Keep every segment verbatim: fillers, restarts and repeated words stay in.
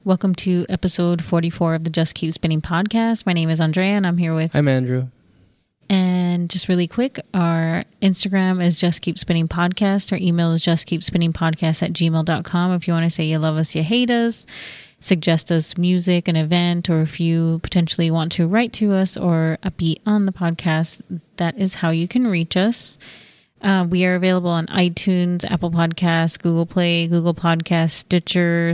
Welcome to episode forty-four of the Just Keep Spinning podcast. My name is Andrea and I'm here with... I'm Andrew. And just really quick, our Instagram is Just Keep Spinning Podcast. Our email is Just Keep Spinning Podcast at gmail dot com. If you want to say you love us, you hate us, suggest us music, an event, or if you potentially want to write to us or be on the podcast, that is how you can reach us. Uh, we are available on iTunes, Apple Podcasts, Google Play, Google Podcasts, Stitcher,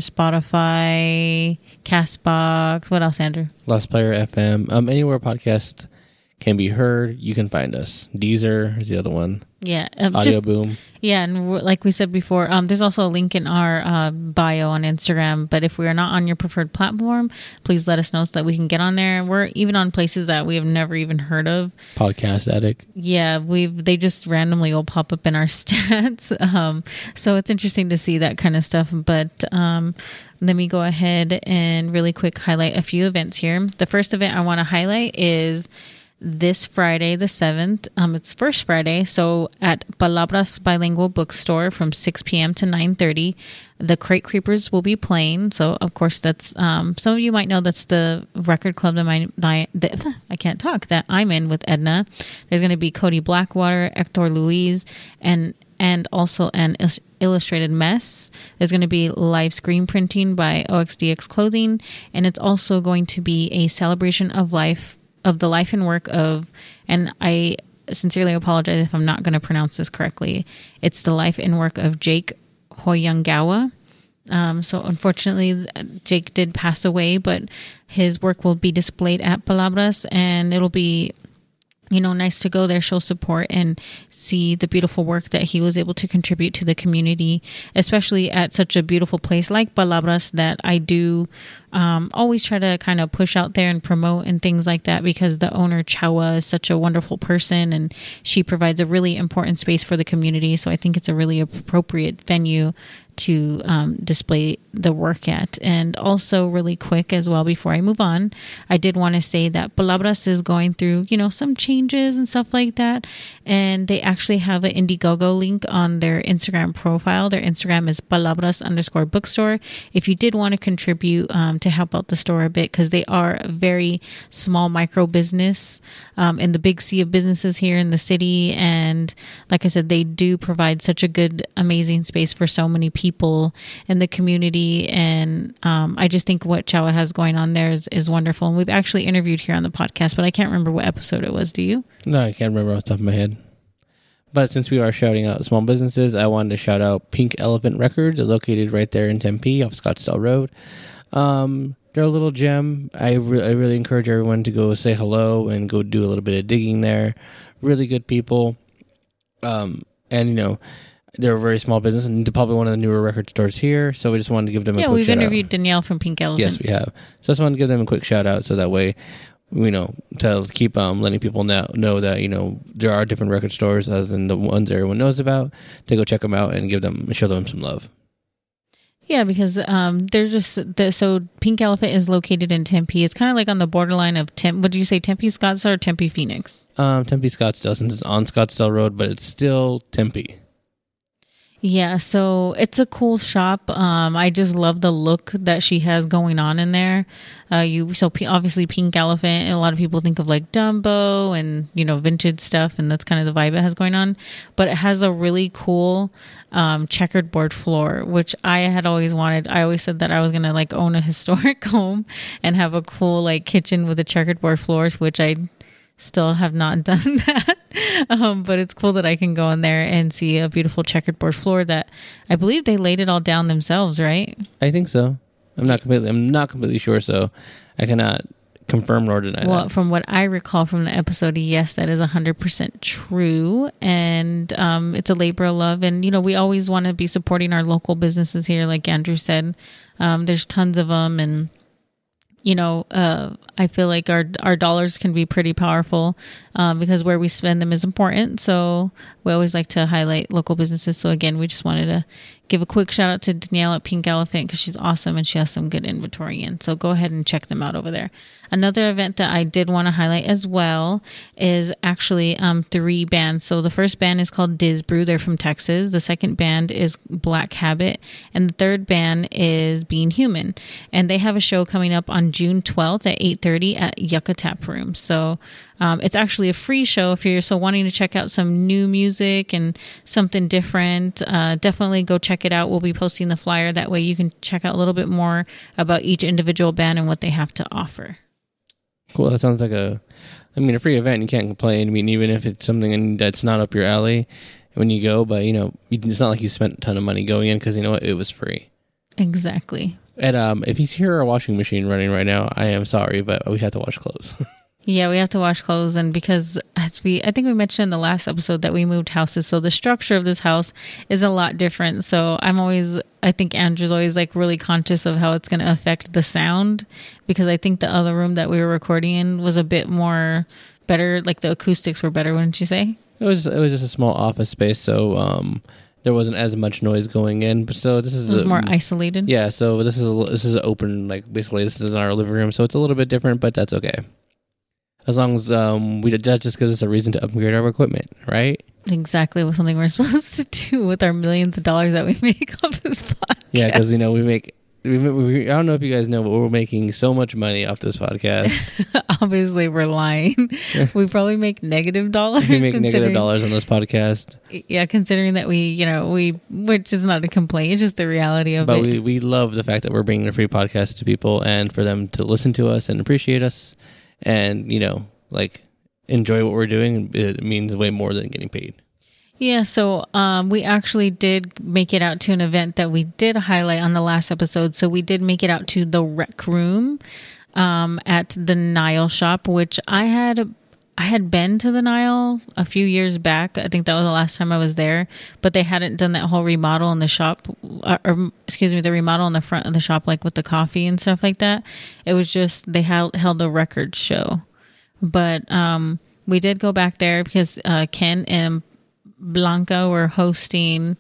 Spotify, Castbox. What else, Andrew? Lost Player F M. Um, anywhere podcast can be heard, you can find us. Deezer is the other one. Yeah. Um, Audio just, Boom. Yeah, and like we said before, um, there's also a link in our uh, bio on Instagram. But if we are not on your preferred platform, please let us know so that we can get on there. We're even on places that we have never even heard of. Podcast Addict. Yeah, we've they just randomly will pop up in our stats. Um, so it's interesting to see that kind of stuff. But um, let me go ahead and really quick highlight a few events here. The first event I want to highlight is this Friday, the seventh. Um, it's First Friday. So at Palabras Bilingual Bookstore from six p.m. to nine thirty, the Crate Creepers will be playing. So, of course, that's um, some of you might know that's the record club that, my, that I can't talk that I'm in with Edna. There's going to be Cody Blackwater, Hector Luis, and and also an illustrated mess. There's going to be live screen printing by O X D X Clothing, and it's also going to be a celebration of life. of the life and work of, and I sincerely apologize if I'm not going to pronounce this correctly. It's the life and work of Jake Hoyangawa. Um, so unfortunately, Jake did pass away, but his work will be displayed at Palabras, and it'll be, you know, nice to go there, show support, and see the beautiful work that he was able to contribute to the community, especially at such a beautiful place like Palabras that I do um, always try to kind of push out there and promote and things like that, because the owner, Chawa, is such a wonderful person and she provides a really important space for the community. So I think it's a really appropriate venue to um, display the work at. And also really quick as well, before I move on, I did want to say that Palabras is going through, you know, some changes and stuff like that. And they actually have an Indiegogo link on their Instagram profile. Their Instagram is Palabras underscore bookstore. If you did want to contribute um, to help out the store a bit, because they are a very small micro business um, in the big sea of businesses here in the city. And like I said, they do provide such a good, amazing space for so many people people in the community, and um, I just think what Chawa has going on there is, is wonderful. And we've actually interviewed here on the podcast, but I can't remember what episode it was. Do you? No, I can't remember off the top of my head. But since we are shouting out small businesses, I wanted to shout out Pink Elephant Records. They're located right there in Tempe off Scottsdale Road. Um, they're a little gem. I, re- I really encourage everyone to go say hello and go do a little bit of digging there. Really good people. Um, and, you know, they're a very small business and they're probably one of the newer record stores here. So we just wanted to give them a yeah, quick shout out. Yeah, we've interviewed Danielle from Pink Elephant. Yes, we have. So I just wanted to give them a quick shout out so that way, you know, to keep um, letting people know, know that, you know, there are different record stores other than the ones everyone knows about, to go check them out and give them, show them some love. Yeah, because um, there's just, the, so Pink Elephant is located in Tempe. It's kind of like on the borderline of, Tempe. What did you say, Tempe Scottsdale or Tempe Phoenix? Um, Tempe Scottsdale, since it's on Scottsdale Road, but it's still Tempe. Yeah, so it's a cool shop. Um, I just love the look that she has going on in there. Uh, you so P- obviously Pink Elephant, and a lot of people think of like Dumbo and, you know, vintage stuff, and that's kind of the vibe it has going on. But it has a really cool um, checkered board floor, which I had always wanted. I always said that I was gonna like own a historic home and have a cool like kitchen with a checkered board floors, which I still have not done that. Um, but it's cool that I can go in there and see a beautiful checkered board floor that I believe they laid it all down themselves, right? I think so. I'm not completely, I'm not completely sure, so I cannot confirm nor deny well, that. From what I recall from the episode, yes, that is one hundred percent true. And um, it's a labor of love. And, you know, we always want to be supporting our local businesses here, like Andrew said. Um, there's tons of them, and you know, uh, I feel like our our dollars can be pretty powerful um, because where we spend them is important. So we always like to highlight local businesses. So again, we just wanted to give a quick shout out to Danielle at Pink Elephant because she's awesome and she has some good inventory in. So go ahead and check them out over there. Another event that I did want to highlight as well is actually um, three bands. So the first band is called Diz Brew. They're from Texas. The second band is Black Habit. And the third band is Being Human. And they have a show coming up on June twelfth at eight thirty at Yucca Tap Room. So um, it's actually a free show if you're so wanting to check out some new music and something different. Uh, definitely go check it out. We'll be posting the flyer. That way you can check out a little bit more about each individual band and what they have to offer. Cool. That sounds like a, I mean, a free event. You can't complain. I mean, even if it's something that's not up your alley when you go, but you know, it's not like you spent a ton of money going in because you know what, it was free. Exactly. And um, if you hear our washing machine running right now, I am sorry, but we have to wash clothes. Yeah, we have to wash clothes, and because as we, I think we mentioned in the last episode that we moved houses, so the structure of this house is a lot different. So I'm always, I think Andrew's always like really conscious of how it's going to affect the sound, because I think the other room that we were recording in was a bit more better, like the acoustics were better, wouldn't you say? It was it was just a small office space, so um, there wasn't as much noise going in. But so this is it was a, more isolated. Yeah, so this is a, this is open, like basically this is in our living room, so it's a little bit different, but that's okay. As long as um, we that just gives us a reason to upgrade our equipment, right? Exactly, was something we're supposed to do with our millions of dollars that we make off this podcast. Yeah, because you know we make. We, we, I don't know if you guys know, but we're making so much money off this podcast. Obviously, we're lying. We probably make negative dollars. We make negative dollars on this podcast. Yeah, considering that we, you know, we, which is not a complaint, it's just the reality of but it. But we, we love the fact that we're bringing a free podcast to people and for them to listen to us and appreciate us and, you know, like enjoy what we're doing. It means way more than getting paid. Yeah, so um, we actually did make it out to an event that we did highlight on the last episode. So we did make it out to the Rec Room um, at the Nile shop, which I had I had been to the Nile a few years back. I think that was the last time I was there, but they hadn't done that whole remodel in the shop, or, or excuse me, the remodel in the front of the shop, like with the coffee and stuff like that. It was just they held held a record show, but um, we did go back there because uh, Ken and Blanca were hosting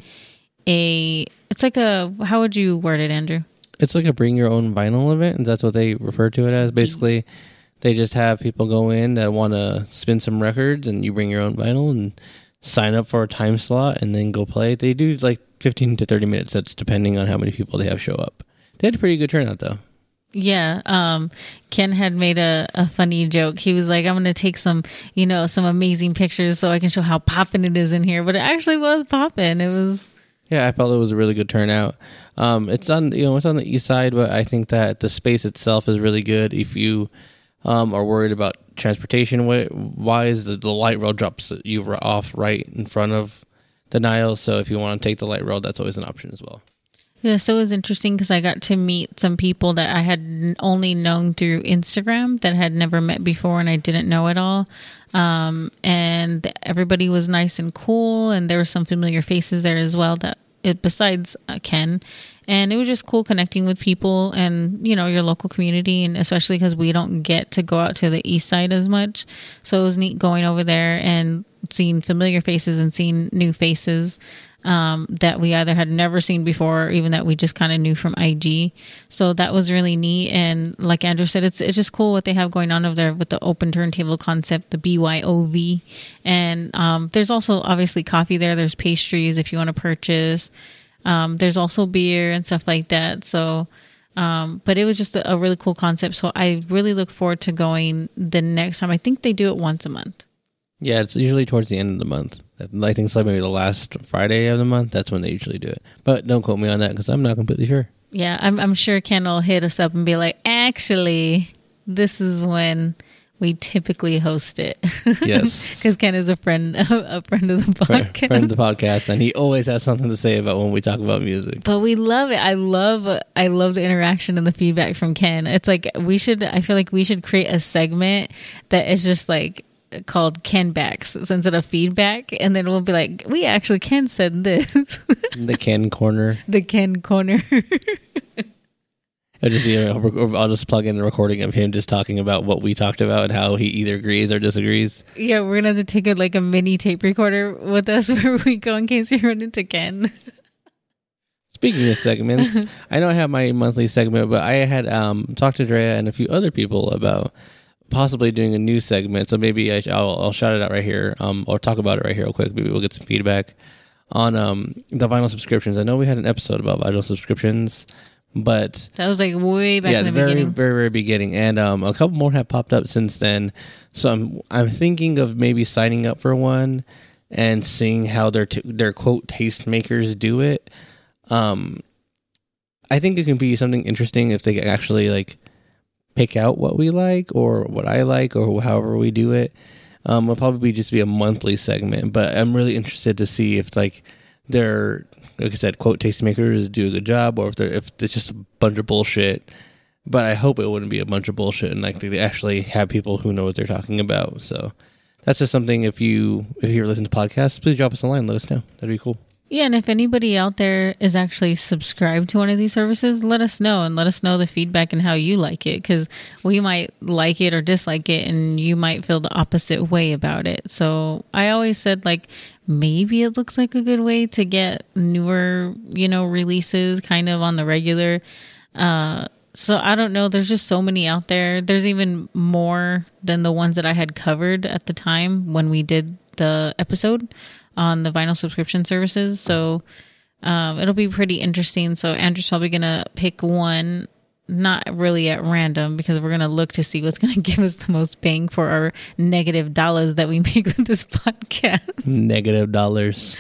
a, it's like a, how would you word it, Andrew? It's like a bring your own vinyl event, and that's what they refer to it as. Basically, they just have people go in that want to spin some records, and you bring your own vinyl and sign up for a time slot and then go play. They do like fifteen to thirty minute sets depending on how many people they have show up. They had a pretty good turnout though. Yeah, um, Ken had made a, a funny joke. He was like, I'm going to take some, you know, some amazing pictures so I can show how poppin' it is in here. But it actually was poppin'. It was... Yeah, I felt it was a really good turnout. Um, it's on, you know, it's on the east side, but I think that the space itself is really good. If you um, are worried about transportation wise, the, the light rail drops you off right in front of the Nile. So if you want to take the light rail, that's always an option as well. Yeah, so it was interesting because I got to meet some people that I had only known through Instagram that had never met before and I didn't know at all. Um, and everybody was nice and cool, and there were some familiar faces there as well that it besides uh, Ken. And it was just cool connecting with people and, you know, your local community, and especially because we don't get to go out to the east side as much. So it was neat going over there and seeing familiar faces and seeing new faces um, that we either had never seen before or even that we just kind of knew from I G. So that was really neat. And like Andrew said, it's it's just cool what they have going on over there with the open turntable concept, the B Y O V. And um, there's also obviously coffee there. There's pastries if you want to purchase. Um, there's also beer and stuff like that. So, um, but it was just a, a really cool concept. So I really look forward to going the next time. I think they do it once a month. Yeah, it's usually towards the end of the month. I think it's like maybe the last Friday of the month. That's when they usually do it. But don't quote me on that because I'm not completely sure. Yeah, I'm, I'm sure Ken will hit us up and be like, actually, this is when we typically host it. Yes. Because Ken is a friend, a friend of the podcast. Friend of the podcast, and he always has something to say about when we talk about music. But we love it. I love I love the interaction and the feedback from Ken. It's like we should, I feel like we should create a segment that is just like, called Ken Backs instead of feedback, and then we'll be like, we actually Ken said this. The Ken Corner. The Ken Corner. It'll just be a, I'll just plug in a recording of him just talking about what we talked about and how he either agrees or disagrees. Yeah, we're gonna have to take a, like a mini tape recorder with us where we go in case we run into Ken. Speaking of segments, I know I have my monthly segment, but I had um, talked to Drea and a few other people about possibly doing a new segment. So maybe I, I'll, I'll shout it out right here, um, or talk about it right here real quick. Maybe we'll get some feedback on um, the vinyl subscriptions. I know we had an episode about vinyl subscriptions, but that was like way back yeah, in the very, beginning. very, very beginning, and um, a couple more have popped up since then. So I'm, I'm thinking of maybe signing up for one and seeing how their t- their quote tastemakers do it. Um, I think it can be something interesting if they actually like pick out what we like or what I like or however we do it. Um, it'll probably just be a monthly segment, but I'm really interested to see if like they're, like I said, quote tastemakers do a good job, or if they're if it's just a bunch of bullshit. But I hope it wouldn't be a bunch of bullshit, and like they actually have people who know what they're talking about. So that's just something. If you if you're listening to podcasts, please drop us a line. Let us know. That'd be cool. Yeah, and if anybody out there is actually subscribed to one of these services, let us know and let us know the feedback and how you like it, because we might like it or dislike it and you might feel the opposite way about it. So I always said, like, maybe it looks like a good way to get newer, you know, releases kind of on the regular. Uh, so I don't know. There's just so many out there. There's even more than the ones that I had covered at the time when we did the episode on the vinyl subscription services. So um, it'll be pretty interesting. So Andrew's probably going to pick one, not really at random, because we're going to look to see what's going to give us the most bang for our negative dollars that we make with this podcast. Negative dollars.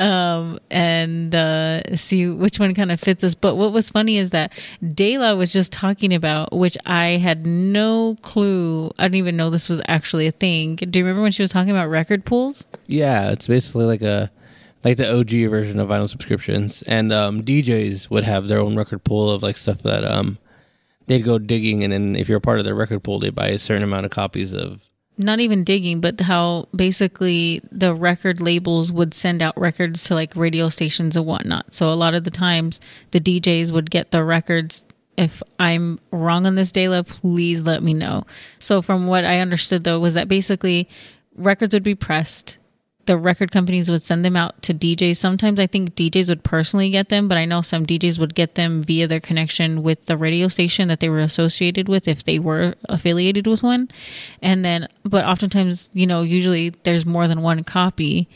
Um, and uh, see which one kind of fits us. But what was funny is that Dayla was just talking about, which I had no clue. I didn't even know this was actually a thing. Do you remember when she was talking about record pools? Yeah, it's basically like a like the O G version of vinyl subscriptions, and um, D Js would have their own record pool of like stuff that um they'd go digging, and then if you're a part of their record pool, they buy a certain amount of copies of. Not even digging, but how basically the record labels would send out records to like radio stations and whatnot. So a lot of the times the D Js would get the records. If I'm wrong on this, Dayla, please let me know. So from what I understood, though, was that basically records would be pressed. The record companies would send them out to D Js. Sometimes I think D Js would personally get them, but I know some D Js would get them via their connection with the radio station that they were associated with, if they were affiliated with one. And then, but oftentimes, you know, usually there's more than one copy.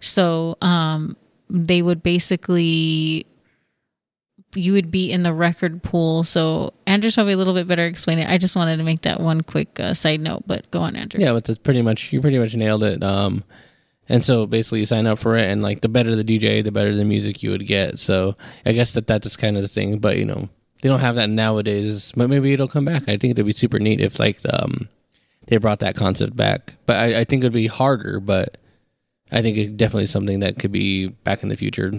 So um, they would basically, you would be in the record pool. So Andrew's probably a little bit better explaining it. I just wanted to make that one quick uh, side note, but go on, Andrew. Yeah, but that's pretty much, you pretty much nailed it. Um, And so basically you sign up for it, and like the better the D J, the better the music you would get. So I guess that that's kind of the thing, but you know, they don't have that nowadays, but maybe it'll come back. I think it'd be super neat if like um, they brought that concept back, but I, I think it'd be harder, but I think it's definitely something that could be back in the future.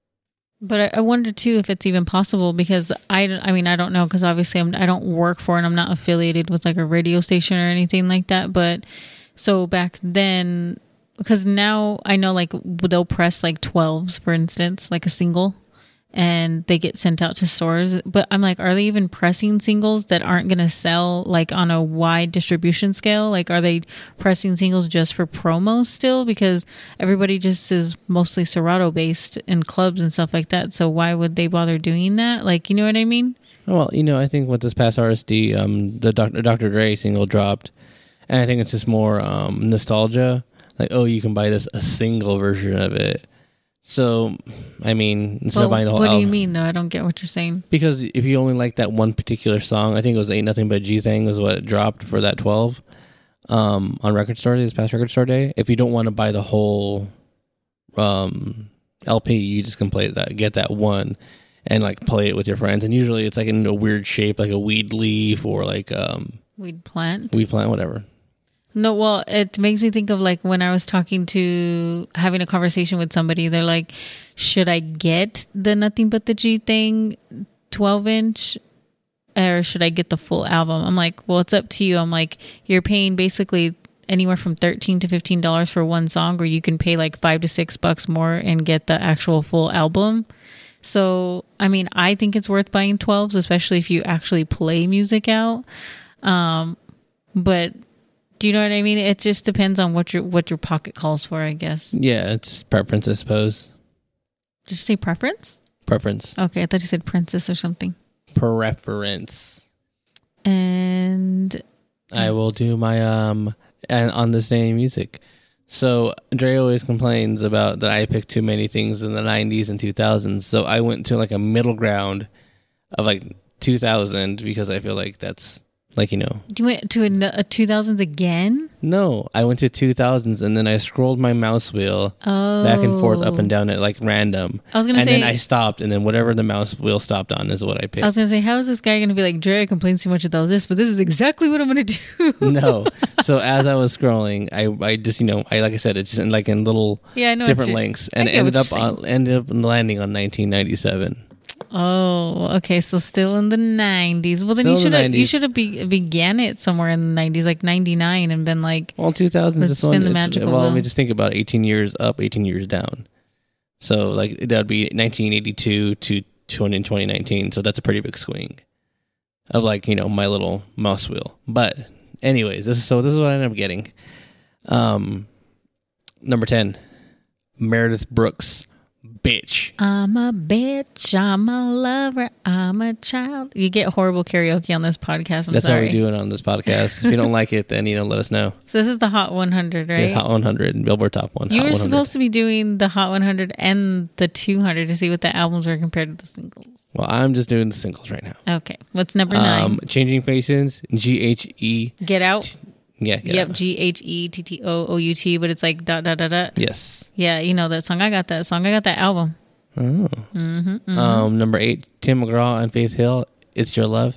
But I, I wonder too if it's even possible, because I, I mean, I don't know, because obviously I'm, I don't work for it. I'm not affiliated with like a radio station or anything like that. But so back then, because now I know like they'll press like twelves, for instance, like a single, and they get sent out to stores. But I'm like, are they even pressing singles that aren't going to sell like on a wide distribution scale? Like, are they pressing singles just for promos still? Because everybody just is mostly Serato based in clubs and stuff like that. So why would they bother doing that? Like, you know what I mean? Well, you know, I think with this past R S D, um, the Doctor Doctor Dre single dropped, and I think it's just more um, nostalgia. Like, oh, you can buy this a single version of it. So, I mean, instead well, of buying the whole what album. do you mean, though? I don't get what you're saying. Because if you only like that one particular song, I think it was Ain't Nothing But G Thing was what it dropped for that twelve um, on Record Store Day, this past Record Store Day. If you don't want to buy the whole um, L P, you just can play that, get that one and like play it with your friends. And usually it's like in a weird shape, like a weed leaf or like um, Weed plant. weed plant, whatever. No, well, it makes me think of like when I was talking to, having a conversation with somebody, they're like, should I get the Nothing But the G Thing twelve inch or should I get the full album? I'm like, well, it's up to you. I'm like, you're paying basically anywhere from thirteen to fifteen dollars for one song, or you can pay like five to six bucks more and get the actual full album. So, I mean, I think it's worth buying twelves, especially if you actually play music out. Um, but do you know what I mean? It just depends on what your what your pocket calls for, I guess. Yeah, it's preference, I suppose. Did you say preference? Preference. Okay, I thought you said princess or something. Preference. And I will do my um and on the same music. So Dre always complains about that I picked too many things in the nineties and two thousands. So I went to like a middle ground of like two thousand because I feel like that's like, you know. You went to a, a two thousands again? No, I went to two thousands and then I scrolled my mouse wheel oh. back and forth up and down at like random. I was gonna and say, then I stopped and then whatever the mouse wheel stopped on is what I picked. I was going to say, how is this guy going to be like, Dre complains too much about this, but this is exactly what I'm going to do. No. So as I was scrolling, I, I just, you know, I like I said, it's just in, like in little yeah, I know different links and it ended up on, ended up landing on nineteen ninety-seven. Oh, okay. So still in the nineties. Well, then still you should have you should have be, began it somewhere in the nineties, like ninety-nine, and been like, well, two thousands. Let's spin the magical Well, wheel. let me just think about eighteen years up, eighteen years down. So like that'd be nineteen eighty-two to twenty nineteen. So that's a pretty big swing of like, you know, my little mouse wheel. But anyways, this is so this is what I ended up getting. Um, number ten, Meredith Brooks. Bitch. I'm a bitch. I'm a lover. I'm a child. You get horrible karaoke on this podcast. I'm That's sorry. how we do it on this podcast. If you don't like it, then you know, let us know. So this is the Hot one hundred, right? Yes, Hot one hundred and Billboard Top one. You Hot were one hundred. supposed to be doing the Hot one hundred and the two hundred to see what the albums were compared to the singles. Well, I'm just doing the singles right now. Okay. What's number nine? Um, Changing Faces, G H E. Get Out. Yeah. Get yep. Out. G H E T T O O U T, but it's like dot, dot, dot, dot. Yes. Yeah, you know that song. I got that song. I got that album. Oh. Mm-hmm, mm-hmm. Um, number eight, Tim McGraw and Faith Hill. It's Your Love.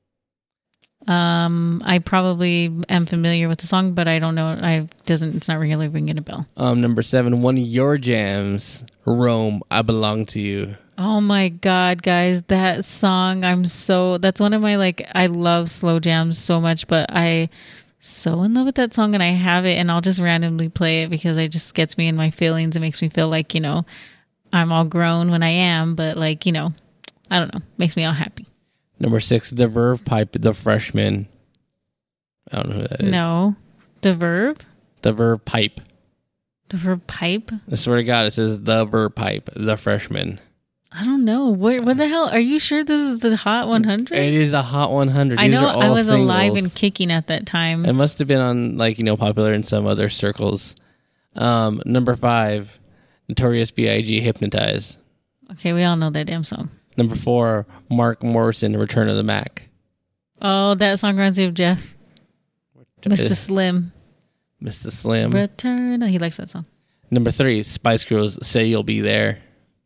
Um, I probably am familiar with the song, but I don't know. I doesn't. It's not really ringing a bell. Um, number seven, one of your jams, Rome. I Belong to You. Oh my God, guys, that song! I'm so. That's one of my like. I love slow jams so much, but I so in love with that song, and I have it, and I'll just randomly play it because it just gets me in my feelings. It makes me feel like, you know, I'm all grown when I am, but like, you know, I don't know, makes me all happy. Number six, The Verve Pipe, The Freshman. I don't know who that is. No, the Verve, The Verve Pipe. the Verve Pipe. I swear to God, it says The Verve Pipe, The Freshman. I don't know. What what the hell? Are you sure this is the Hot one hundred? It is the Hot one hundred. I These know are all I was singles. alive and kicking at that time. It must have been on, like, you know, popular in some other circles. Um, number five, Notorious B I G, Hypnotize. Okay, we all know that damn song. Number four, Mark Morrison, Return of the Mac. Oh, that song reminds me of Jeff. Mister Slim. Mister Slim. Return. Oh, he likes that song. Number three, Spice Girls, Say You'll Be There.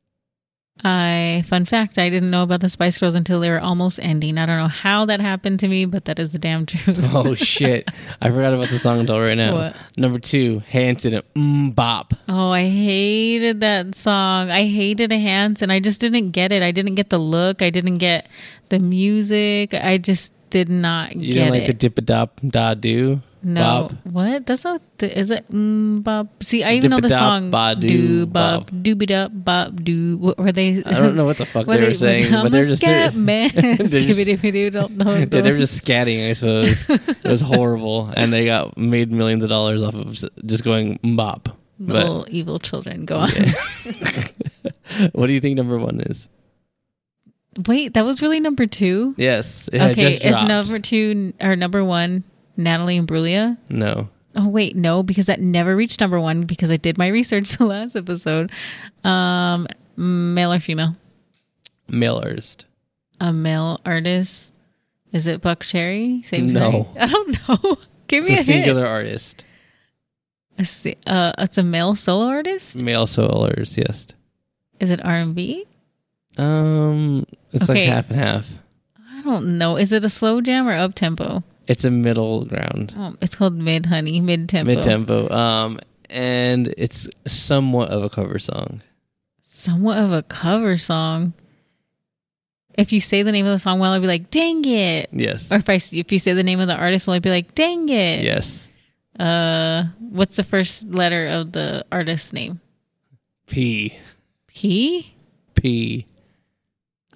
I fun fact, I didn't know about the Spice Girls until they were almost ending. I don't know how that happened to me, but that is the damn truth. Oh shit. I forgot about the song until right now. What? Number two, Hanson, mm, Bop. Oh, I hated that song. I hated a Hanson. I just didn't get it. I didn't get the look. I didn't get the music. I just did not You get didn't like it. the dip a dop da do? No, Bop? what? That's not. The, is it? Mm, bop. See, I even know the Dip-a-dop, song. ba-doo, Do bop. bop, doobie up, bop, do. What were they? I don't know what the fuck were they were saying, I'm but they're a just scat man. they're just- Skibbity-biddy, don't know. yeah, they were just scatting, I suppose. It was horrible, and they got made millions of dollars off of just going mbop. Little evil children. Go on. Yeah. What do you think number one is? Wait, that was really number two. Yes, it had Okay, just is dropped. number two or number one Natalie Imbruglia? No, Oh wait, no, because that never reached number one because I did my research the last episode. Um, male or female? male artist. A male artist. Is it Buck Cherry? Same No. thing? I don't know. Give It's me a a, singular hint. artist. A si- uh, it's a male solo artist. Male solo artist. Yes. Is it R and B? Um, it's Okay. like half and half. I don't know. Is it a slow jam or up tempo? It's a middle ground, Oh, it's called mid, honey, mid tempo. mid tempo. Um, and it's somewhat of a cover song. Somewhat of a cover song. If you say the name of the song well, I'd be like, "Dang it!" Yes. Or if I if you say the name of the artist, well, I'd be like, "Dang it!" Yes. Uh, what's the first letter of the artist's name? P. P. P.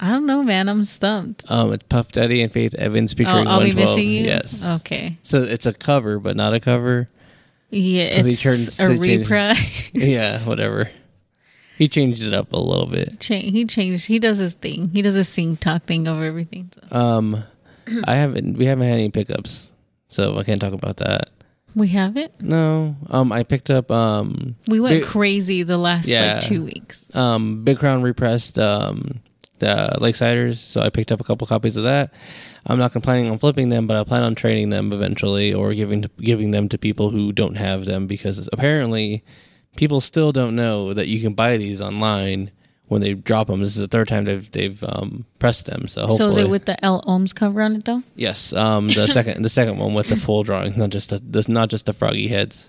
I don't know, man. I'm stumped. Um, it's Puff Daddy and Faith Evans featuring Oh, I'll be one twelve. missing you. Yes. Okay. So it's a cover, but not a cover. Yeah, 'Cause he it's turned- a he changed- reprise. Yeah, whatever. He changed it up a little bit. Cha- he changed. He does his thing. He does his sing talk thing over everything. So. Um, I haven't. We haven't had any pickups, so I can't talk about that. We have it. No. Um, I picked up. Um, We went Big- crazy the last Yeah. like two weeks. um, Big Crown repressed um the Lakesiders, so I picked up a couple copies of that. I'm not planning on flipping them, but I plan on trading them eventually, or giving to, giving them to people who don't have them, because apparently people still don't know that you can buy these online when they drop them. This is the third time they've they've um, pressed them. So hopefully, So is it with the L Ohms cover on it though? yes, um, the second the second one with the full drawing, not just the, the not just the froggy heads.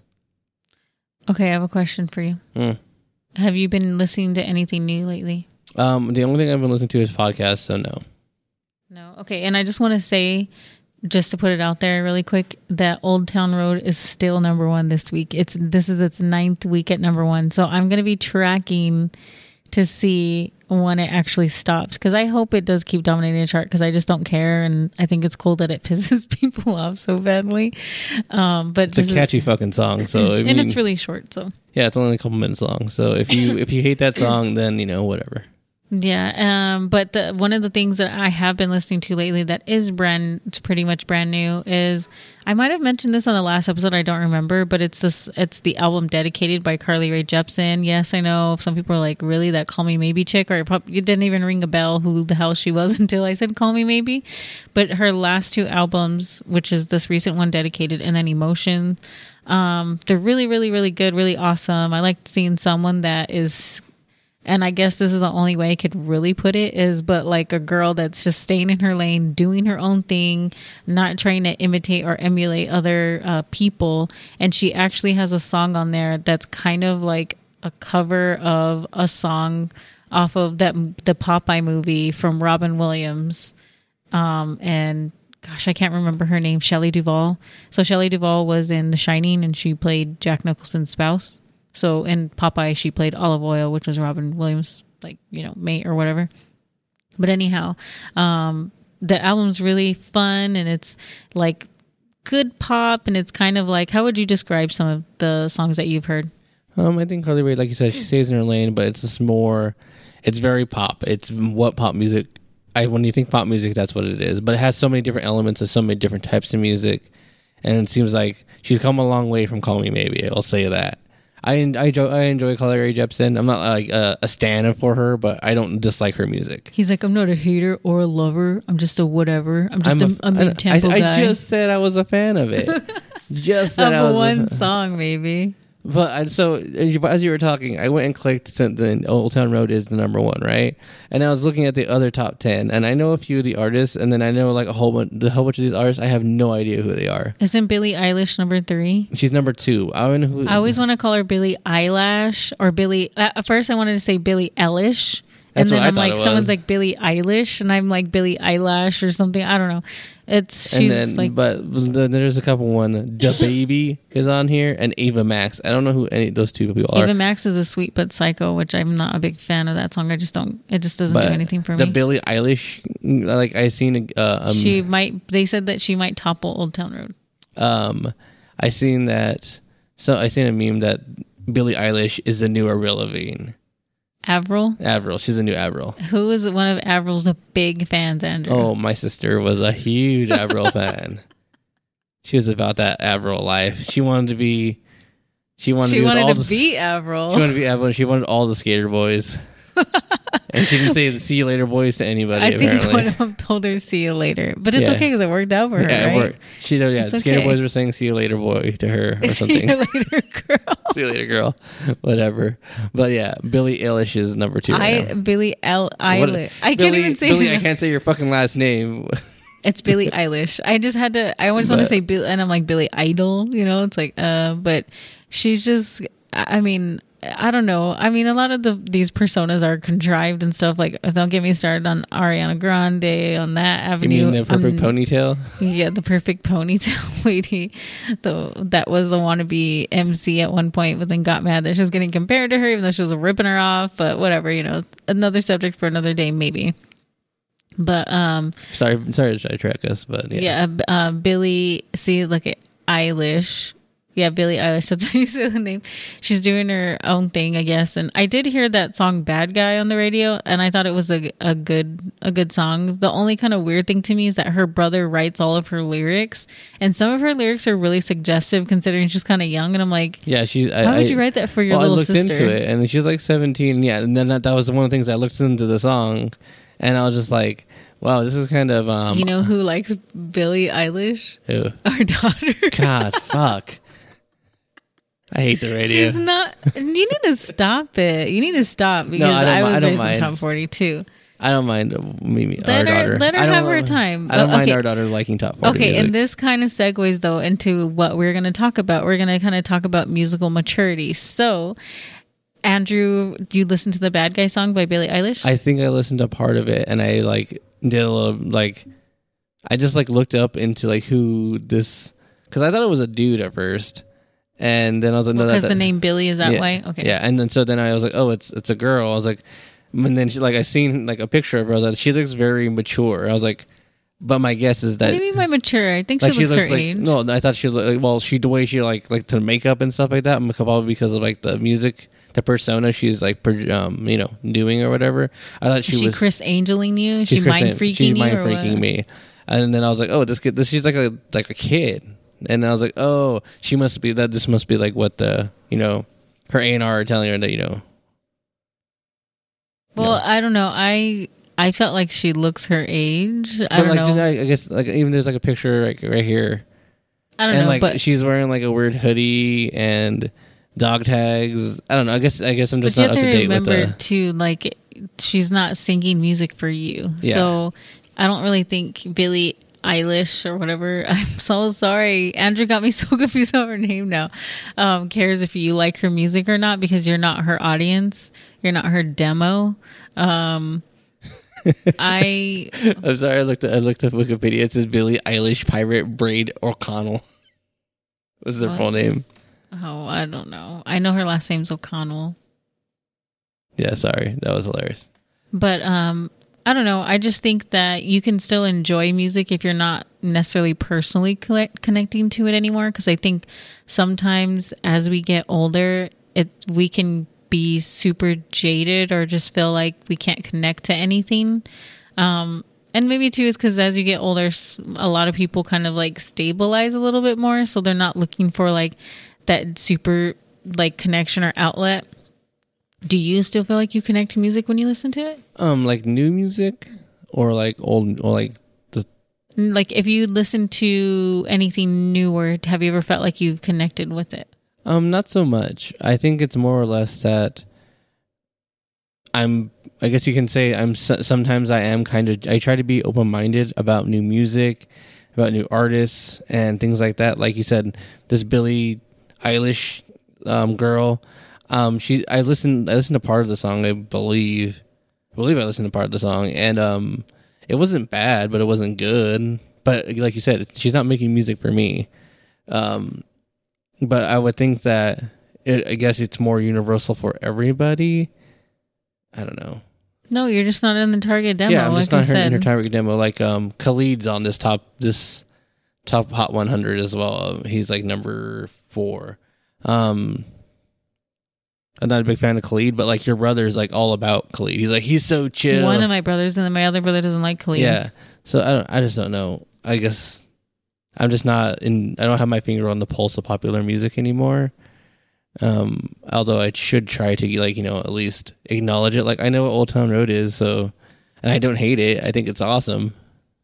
Okay, I have a question for you. Mm. Have you been listening to anything new lately? Um, the only thing I've been listening to is podcasts, so no. No. Okay, and I just want to say, just to put it out there really quick, that Old Town Road is still number one this week. It's this is its ninth week at number one. So I'm going to be tracking to see when it actually stops, because I hope it does keep dominating the chart, because I just don't care, and I think it's cool that it pisses people off so badly. Um, but It's a catchy is, fucking song, so I and mean, it's really short. So yeah, it's only a couple minutes long. So if you if you hate that song, then you know whatever. yeah. Um, but the, one of the things that I have been listening to lately that is brand, it's pretty much brand new, is I might have mentioned this on the last episode. I don't remember, but it's this. It's the album Dedicated by Carly Rae Jepsen. Yes, I know some people are like, really, that Call Me Maybe chick, or it, probably, it didn't even ring a bell who the hell she was until I said Call Me Maybe. But her last two albums, which is this recent one, Dedicated, and then Emotion, um, they're really, really, really good, really awesome. I like seeing someone that is. And I guess this is the only way I could really put it, is but like a girl that's just staying in her lane, doing her own thing, not trying to imitate or emulate other uh, people. And she actually has a song on there that's kind of like a cover of a song off of that the Popeye movie from Robin Williams. Um, and gosh, I can't remember her name, Shelley Duvall. So Shelley Duvall was in The Shining, and she played Jack Nicholson's spouse. So in Popeye, she played Olive Oil, which was Robin Williams, like, you know, mate or whatever. But anyhow, um, the album's really fun, and it's like good pop, and it's kind of like, how would you describe some of the songs that you've heard? Um, I think Carly Rae, like you said, she stays in her lane, but it's just more. It's very pop. It's what pop music. I when you think pop music, that's what it is. But it has so many different elements of so many different types of music, and it seems like she's come a long way from Call Me Maybe. I'll say that. I I enjoy, I enjoy Carly Rae Jepsen. I'm not like a, a stan for her, but I don't dislike her music. He's like, I'm not a hater or a lover. I'm just a whatever. I'm just I'm a, a, a mid-tempo I, guy. I just said I was a fan of it. Just said of I was one a, song, maybe. But I- so as you were talking, I went and clicked since the Old Town Road is the number one, right? And I was looking at the other top ten, and I know a few of the artists, and then I know like a whole bunch, the whole bunch of these artists. I have no idea who they are. Isn't Billie Eilish number three? She's number two. I don't know who. I always want to call her Billie Eyelash or Billie. At first, I wanted to say Billie Eilish. That's And then what I I'm thought like, it someone's was. like Billie Eilish, and I'm like Billie Eyelash or something. I don't know. It's and she's then, like, but then there's a couple. One, Da Baby is on here, and Ava Max. I don't know who any of those two people are. Ava Max is a Sweet But Psycho, which I'm not a big fan of that song. I just don't. It just doesn't But do anything for the me. Billie Eilish, like I seen, uh, um, she might. They said that she might topple Old Town Road. um, I seen that. So I seen a meme that Billie Eilish is the new Avril Lavigne. Avril, Avril, she's a new Avril. who is one of Avril's big fans, Andrew? Oh, my sister was a huge Avril fan. She was about that Avril life. She wanted to be. She wanted she to be, with wanted all to the, be Avril. She wanted to be Avril. She wanted all the skater boys. And she didn't say "see you later, boys" to anybody. I think apparently, one of them told her "see you later," but it's Yeah. okay because it worked out for her, yeah, right? it worked. She, yeah, It's the skater okay. boys were saying "see you later, boy" to her or See something. you later, girl. See you later, girl. Whatever. But yeah, Billie Eilish is number two. Right I now. Billie L What- Eilish. I Billie, can't even say Billie. her I name. can't say your fucking last name. It's Billie Eilish. I just had to. I always want to But- say Bill, and I'm like Billy Idol. You know, it's like, uh, but she's just. I mean, I don't know. I mean, a lot of the these personas are contrived and stuff. Like, don't get me started on Ariana Grande on that You avenue. mean the perfect Um, ponytail? Yeah, the perfect ponytail lady. The that was the wannabe M C at one point, but then got mad that she was getting compared to her, even though she was ripping her off. But whatever, you know, another subject for another day, maybe. But um, sorry, sorry to sidetrack us, but yeah, yeah, uh, Billie. See, look at Eilish. Yeah, Billie Eilish. That's how you say the name. She's doing her own thing, I guess. And I did hear that song "Bad Guy" on the radio, and I thought it was a a good a good song. The only kind of weird thing to me is that her brother writes all of her lyrics, and some of her lyrics are really suggestive considering she's kind of young. And I'm like, yeah, she's. How I, would I, you write that for your well, little I looked sister? into it, and she was like seventeen. Yeah, and then that, that was one of the things I looked into the song, and I was just like, wow, this is kind of um. You know who likes Billie Eilish? Who? Our daughter. God, fuck. I hate the radio. She's not. You need to stop it. You need to stop because I don't I mi- I was don't raised in mind. top forty too. I don't mind uh, Mimi, Let our her- daughter. let her I don't- have her time. I don't Oh, mind okay. our daughter liking top forty Okay, music. and this kind of segues though into what we're going to talk about. We're going to kind of talk about musical maturity. So, Andrew, do you listen to the "Bad Guy" song by Billie Eilish? I think I listened to part of it, and I like did a little like. I just like looked up into like who this because I thought it was a dude at first, and then I was like, no, Because that's the name Billy is that yeah, way. Okay. yeah, and then so then I was like, oh, it's it's a girl. I was like, and then she like I seen like a picture of her. I was like, she looks very mature. I was like, but my guess is What that do you mean by mature? I think like she looks her like age. no, I thought she looked like, well, she the way she like like to makeup and stuff like that, probably because of like the music, the persona she's like per- um you know doing or whatever. I thought she Is she was Chris Angeling you? She she's Chris mind An- freaking she's you? mind or freaking what? me. And then I was like, oh, this kid, this she's like a like a kid. And I was like, oh, she must be that. This must be like what the you know her A and R are telling her that you know. Well, Yeah. I don't know. I I felt like she looks her age. I But don't like, know. did I, I guess like even there's like a picture like right here, I don't and know. like but she's wearing like a weird hoodie and dog tags. I don't know. I guess I guess I'm just but you not have up to to date with remember the. too, like she's not singing music for you. Yeah. So I don't really think Billie Eilish or whatever. I'm so sorry. Andrew got me so confused on her name now. Um, cares if you like her music or not because you're not her audience. You're not her demo. Um, I I'm sorry. I looked. At, I looked up Wikipedia. It says Billie Eilish Pirate Braid O'Connell. What's her What? full name? oh I don't know. I know her last name's O'Connell. Yeah, sorry. That was hilarious. But um, I don't know. I just think that you can still enjoy music if you're not necessarily personally collect- connecting to it anymore. Because I think sometimes as we get older, it we can be super jaded or just feel like we can't connect to anything. Um, and maybe too is because as you get older, s- a lot of people kind of like stabilize a little bit more, so they're not looking for like that super like connection or outlet. Do you still feel like you connect to music when you listen to it? Um, like new music or like old or like the Like if you listen to anything newer, have you ever felt like you've connected with it? um, not so much. I think it's more or less that I'm. I guess you can say I'm. s- Sometimes I am kind of. I try to be open minded about new music, about new artists and things like that. Like you said, this Billie Eilish um, girl. Um, she. I listened. I listened to part of the song. I believe. I believe I listened to part of the song, and um, it wasn't bad, but it wasn't good. But like you said, she's not making music for me. Um, but I would think that it, I guess it's more universal for everybody. I don't know. No, you're just not in the target demo. yeah, I'm like just I not her, in said. her target demo. Like um, Khalid's on this top this top Hot one hundred as well. He's like number four. Um, I'm not a big fan of Khalid, but like your brother's like all about Khalid. He's like he's so chill. One of my brothers, and then my other brother doesn't like Khalid. Yeah. So I don't. I just don't know. I guess I'm just not in. I don't have my finger on the pulse of popular music anymore. Um, although I should try to like you know at least acknowledge it. Like I know what Old Town Road is, so and I don't hate it. I think it's awesome.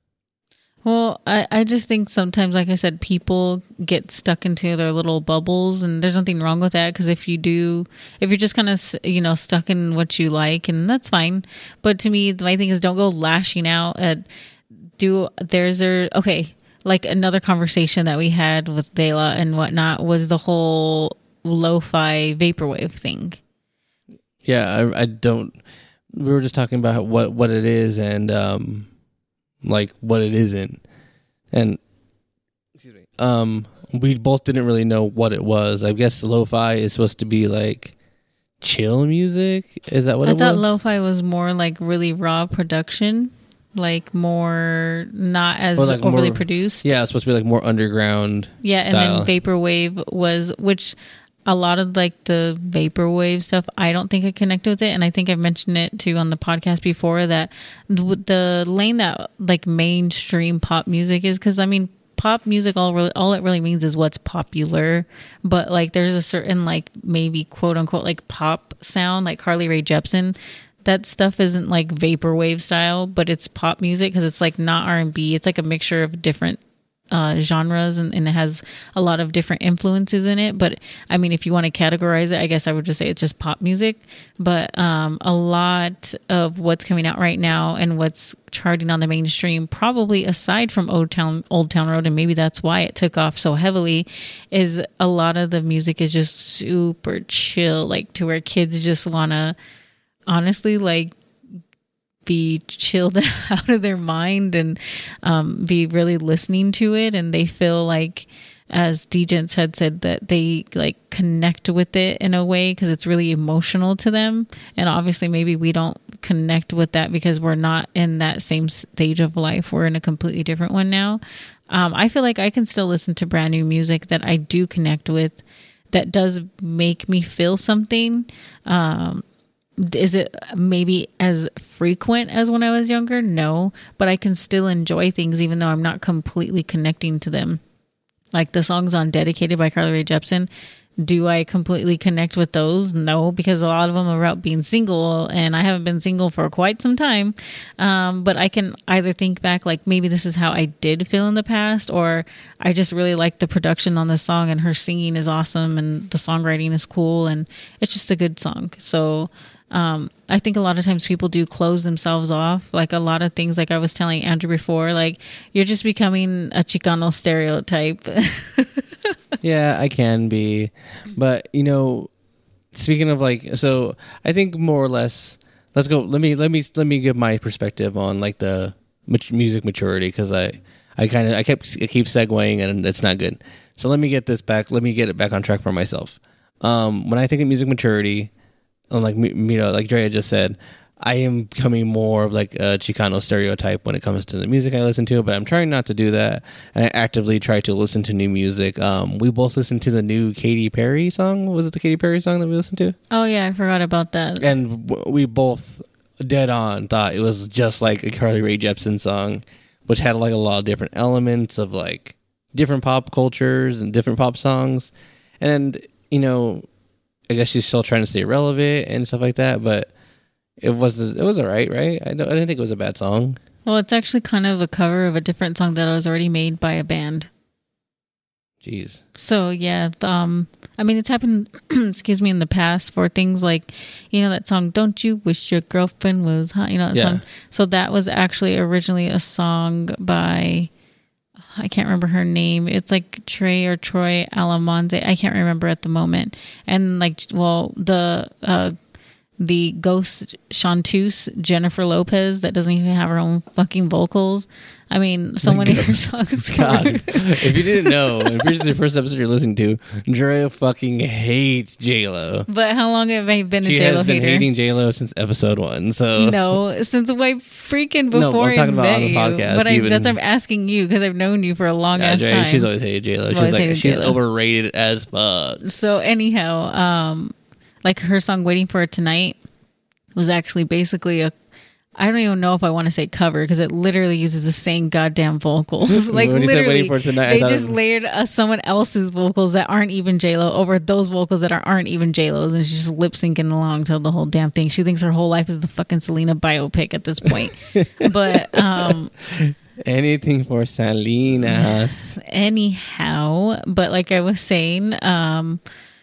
Well, I, I just think sometimes, like I said, people get stuck into their little bubbles, and there's nothing wrong with that. Because if you do, if you're just kind of, you know, stuck in what you like, and that's fine. But to me, my thing is don't go lashing out at, do, there's there, okay, like another conversation that we had with Dela and whatnot was the whole lo-fi vaporwave thing. Yeah, I, I don't. We were just talking about what what it is and um, like what it isn't, and excuse me. Um, we both didn't really know what it was. I guess lo-fi is supposed to be like chill music. Is that what I it thought was? lo-fi was more like really raw production. like more not as Or, like, overly more- produced. Yeah, it's supposed to be like more underground. Yeah, and style. then vaporwave was, which a lot of like the vaporwave stuff, I don't think I connected with it, and I think I've mentioned it too on the podcast before, that th- the lane that like mainstream pop music is, because I mean pop music, all really, all it really means is what's popular, but like there's a certain like maybe quote unquote like pop sound, like Carly Rae Jepsen. That stuff isn't like vaporwave style, but it's pop music because it's like not R and B. It's like a mixture of different uh, genres, and, and it has a lot of different influences in it. But I mean, if you want to categorize it, I guess I would just say it's just pop music. But um, a lot of what's coming out right now and what's charting on the mainstream, probably aside from Old Town Old Town Road, and maybe that's why it took off so heavily, is a lot of the music is just super chill, like to where kids just want to honestly like be chilled out of their mind and um, be really listening to it, and they feel like, as Degents had said, that they like connect with it in a way because it's really emotional to them. And obviously maybe we don't connect with that because we're not in that same stage of life. We're in a completely different one now. um, I feel like I can still listen to brand new music that I do connect with, that does make me feel something. um, Is it maybe as frequent as when I was younger? No, but I can still enjoy things even though I'm not completely connecting to them. Like the songs on Dedicated by Carly Rae Jepsen. Do I completely connect with those? No, because a lot of them are about being single, and I haven't been single for quite some time. Um, but I can either think back like maybe this is how I did feel in the past, or I just really like the production on the song and her singing is awesome and the songwriting is cool and it's just a good song. So Um, I think a lot of times people do close themselves off. Like a lot of things, like I was telling Andrew before, like you're just becoming a Chicano stereotype. Yeah, I can be. But, you know, speaking of like, so I think more or less, let's go, let me, let me, let me give my perspective on like the mat- music maturity. Cause I, I kind of, I kept, I keep segueing and it's not good. So let me get this back. Let me get it back on track for myself. Um, when I think of music maturity, like you know, like Drea just said, I am becoming more of like a Chicano stereotype when it comes to the music I listen to, but I'm trying not to do that. And I actively try to listen to new music. Um, we both listened to the new Katy Perry song. Was it the Katy Perry song that we listened to? Oh yeah, I forgot about that. And w- we both dead on thought it was just like a Carly Rae Jepsen song, which had like a lot of different elements of like different pop cultures and different pop songs. And, you know, I guess she's still trying to stay relevant and stuff like that, but it was it was all right, right? I, don't, I didn't think it was a bad song. Well, it's actually kind of a cover of a different song that was already made by a band. Jeez. So yeah, um, I mean, it's happened, excuse me, in the past for things like, you know, that song, Don't You Wish Your Girlfriend Was Hot? You know that Yeah. song? So that was actually originally a song by, I can't remember her name. It's like Trey or Troy Alamonte. I can't remember at the moment. And like, well, the uh, the ghost chanteuse Jennifer Lopez that doesn't even have her own fucking vocals. I mean, so The many of her ghost. songs. God, were- if you didn't know, if this is the first episode you're listening to, Drea fucking hates J-Lo. But how long have I been a She J-Lo has been hater? hating J-Lo since episode one. So No, since way freaking No, before I'm talking I about met on the you. podcast, But I, even- that's what I'm asking you because I've known you for a long yeah, ass Drea, time. she's always hated J-Lo. She's Always like hated she's J-Lo. overrated as fuck. So anyhow, um, like her song "Waiting for It Tonight" was actually basically a. I don't even know if I want to say cover because it literally uses the same goddamn vocals. Like When you said literally, Waiting for It Tonight, I they thought just it was- layered uh, someone else's vocals that aren't even J Lo over those vocals that are, aren't even J Lo's, and she's just lip syncing along to the whole damn thing. She thinks her whole life is the fucking Selena biopic at this point. But um, Anything for Salinas. anyhow, but like I was saying, um,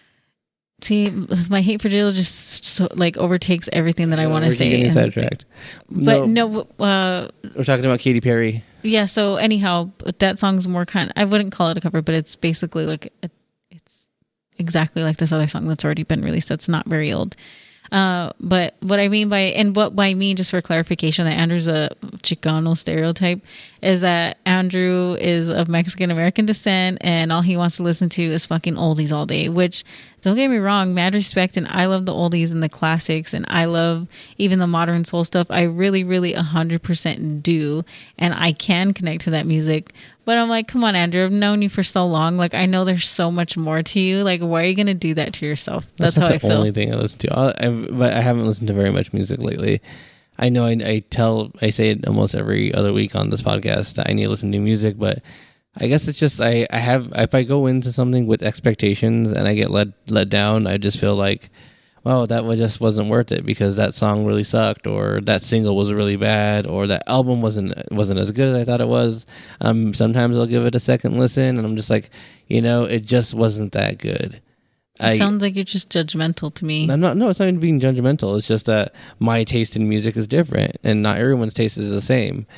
see, my hate for J Lo just so, like overtakes everything that I want to We're say. getting and- sidetracked. But no, uh, We're talking about Katy Perry. yeah. So anyhow, that song's more kind. I wouldn't call it a cover, but it's basically like a, it's exactly like this other song that's already been released. That's not very old. Uh, but what I mean by, and what I mean, just for clarification, that Andrew's a Chicano stereotype, is that Andrew is of Mexican American descent, and all he wants to listen to is fucking oldies all day. Which don't get me wrong, mad respect, and I love the oldies and the classics, and I love even the modern soul stuff. I really, really one hundred percent do, and I can connect to that music. But I'm like, come on, Andrew, I've known you for so long. Like, I know there's so much more to you. Like, why are you going to do that to yourself? That's, That's how I feel. That's the only thing I listen to. I, but I haven't listened to very much music lately. I know I, I tell, I say it almost every other week on this podcast that I need to listen to music, but I guess it's just, I, I have, if I go into something with expectations and I get let, let down, I just feel like, well, that just wasn't worth it because that song really sucked, or that single was really bad, or that album wasn't wasn't as good as I thought it was. Um, sometimes I'll give it a second listen, and I'm just like, you know, it just wasn't that good. It I, sounds like you're just judgmental to me. I'm not. No, it's not even being judgmental. It's just that my taste in music is different, and not everyone's taste is the same.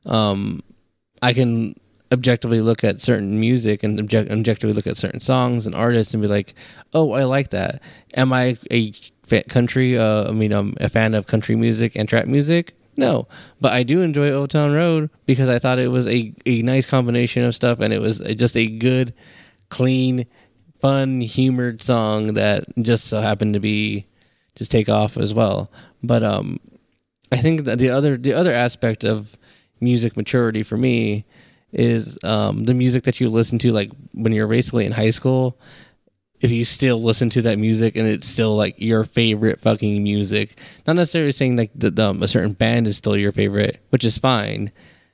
Um, I can objectively look at certain music and object- objectively look at certain songs and artists and be like, oh, I like that. Am I a fa- country, uh, I mean, I'm a fan of country music and trap music? No, but I do enjoy Old Town Road because I thought it was a, a nice combination of stuff, and it was just a good, clean, fun, humored song that just so happened to be just take off as well. But um, I think that the other the other aspect of music maturity for me is um, the music that you listen to, like when you're basically in high school. If you still listen to that music and it's still like your favorite fucking music, not necessarily saying like that um, a certain band is still your favorite, which is fine,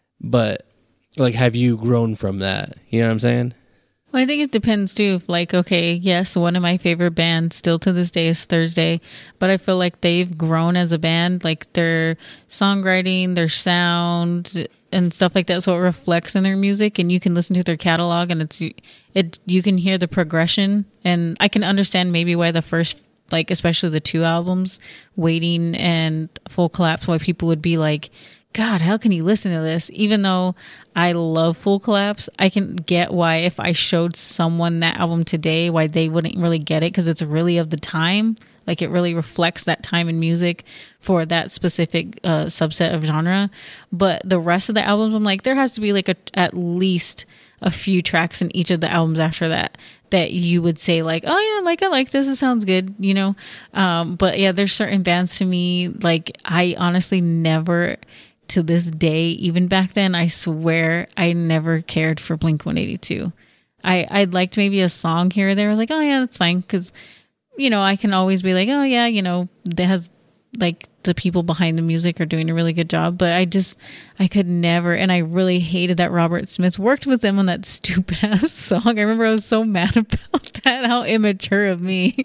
but like, have you grown from that? You know what I'm saying? Well, I think it depends too. If like, okay, yes, one of my favorite bands still to this day is Thursday, but I feel like they've grown as a band, like their songwriting, their sound, and stuff like that. So it reflects in their music, and you can listen to their catalog, and it's it. You can hear the progression, and I can understand maybe why the first, like especially the two albums, Waiting and Full Collapse, why people would be like, God, how can you listen to this? Even though I love Full Collapse, I can get why if I showed someone that album today, why they wouldn't really get it, because it's really of the time. Like it really reflects that time in music for that specific uh, subset of genre. But the rest of the albums, I'm like, there has to be like a, at least a few tracks in each of the albums after that that you would say like, oh yeah, like I like this, it sounds good, you know. Um, but yeah, there's certain bands to me, like I honestly never, to this day, even back then, I swear I never cared for Blink one eighty-two. I I liked maybe a song here or there. I was like, oh yeah, that's fine, because you know, I can always be like, oh yeah, you know, that has like the people behind the music are doing a really good job. But I just, I could never, and I really hated that Robert Smith worked with them on that stupid ass song. I remember I was so mad about that, how immature of me.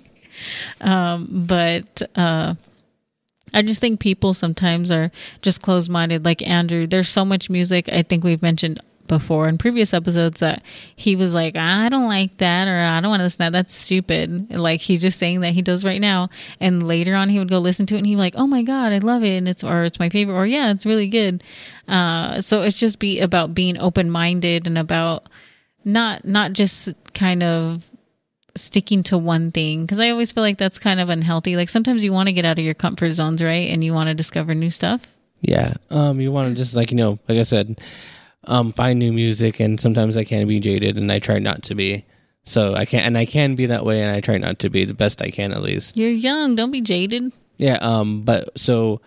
Um, but uh, I just think people sometimes are just closed-minded. Like Andrew, there's so much music, I think we've mentioned before in previous episodes, that he was like, I don't like that, or I don't want to listen to that, that's stupid. Like he's just saying that he does right now, and later on he would go listen to it and he'd be like, oh my God, I love it, and it's, or it's my favorite, or yeah, it's really good. Uh, so it's just be about being open-minded and about not not just kind of sticking to one thing, because I always feel like that's kind of unhealthy. Like sometimes you want to get out of your comfort zones, right? And you want to discover new stuff. Yeah. Um, you want to just like, you know, like I said, um, find new music, and sometimes I can be jaded, and I try not to be. So I can, and I can be that way, and I try not to be the best I can, at least. You're young, don't be jaded. Yeah. Um. But so,